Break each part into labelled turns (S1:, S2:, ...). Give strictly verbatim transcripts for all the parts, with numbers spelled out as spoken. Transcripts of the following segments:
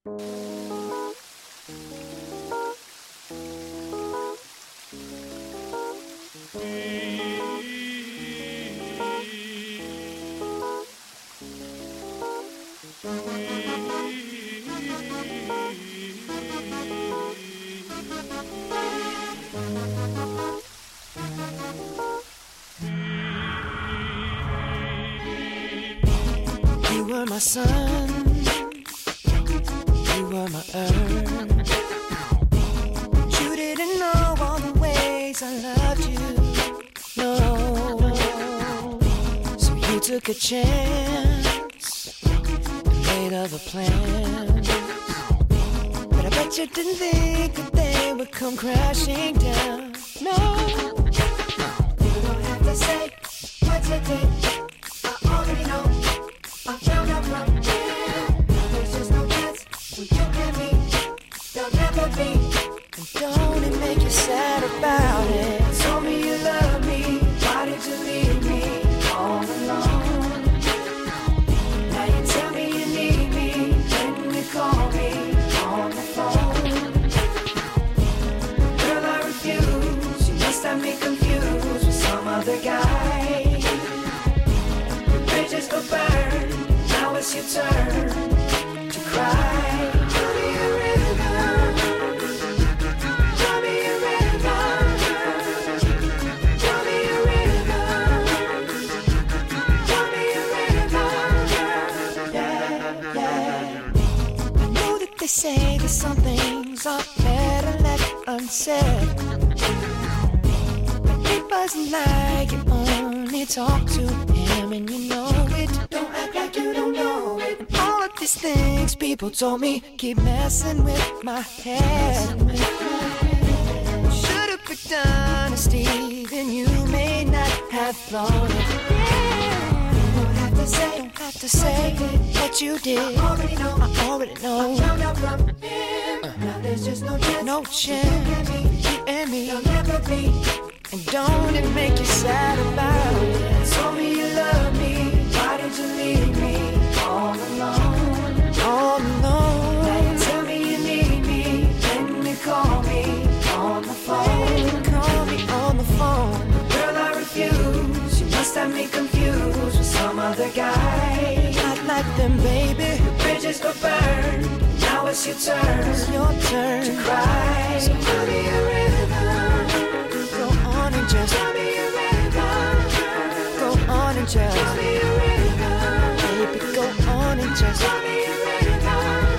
S1: You were my sun, you were my earth. You didn't know all the ways I loved you, no. So you took a chance and made other plans, but I bet you didn't think that they would come crashing down, no. You don't have to say what you did, I already know. I found out from here, there's just no chance for you and me, there'll never be. And don't it make you sad about it? Told me you love me, why did you leave me all alone? Now you tell me you need me, when you call me on the phone. Girl, I refuse, you must have me confused with some other guy. The bridges go burn, now it's your turn to cry. Tell me a river, tell me a river, tell me a river, tell me a river, yeah, yeah. I know that they say that some things are better left unsaid, but it wasn't like you only talk to him and you know it. Don't act like you don't know it. And all of these things people told me keep messing with my head. Should've picked honesty, then you may not have thought it. Yeah. Don't have to say, don't have to say what you did. I already know, I already know. I found out from him. Uh. Now there's just no chance, no chance. You and me, you'll never be. And don't it make you sad about it? Told me you love me, why did you leave me all alone? All alone. Now you tell me you need me, when you call me on the phone. Call me on the phone. Girl, I refuse, you must have me confused with some other guy. Not like them, baby. The bridges go burn, now it's your turn. It's your turn to cry. So tell me a river, and just tell me a river, go on and just tell me a river, baby, go on and just tell me a river.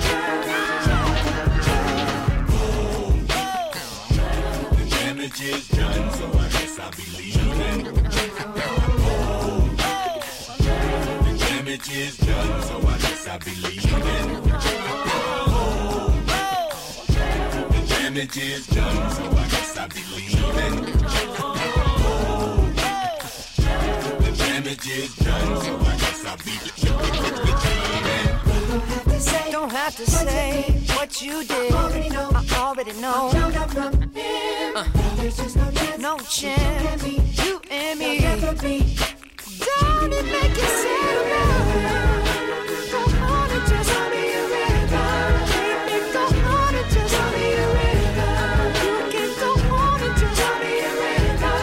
S2: The damage is done, so I guess I'll be leaving. The damage is done, so I guess I'll be leaving. The damage is done, so I guess I'll be leaving. Damage is done, so I guess I'll be the
S1: Don't have to say what you did. I already know. I already know. I found out from him. Uh. There's just no chance. No chance. You and me. Don't it make you sad about it? Go on and just tell me a river. Baby, go on and just tell me a river. You can go on and just tell me a river.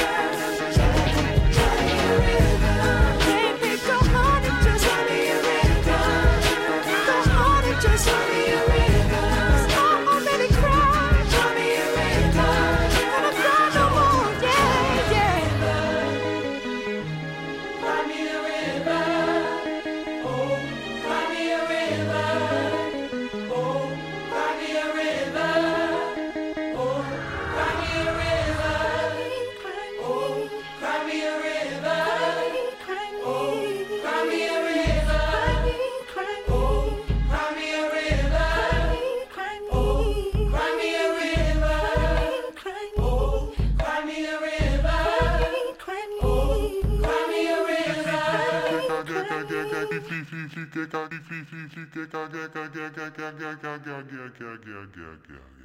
S1: Just tell me a river. I already cried. Tell me a river. And I cry no more. Yeah, yeah. Cry me a river. Oh, cry me a river. Oh, cry me a river. Oh, cry me a river. Oh, cry me a river. Oh, cry me a river.
S3: Yeah, yeah, yeah, yeah, yeah, yeah, yeah.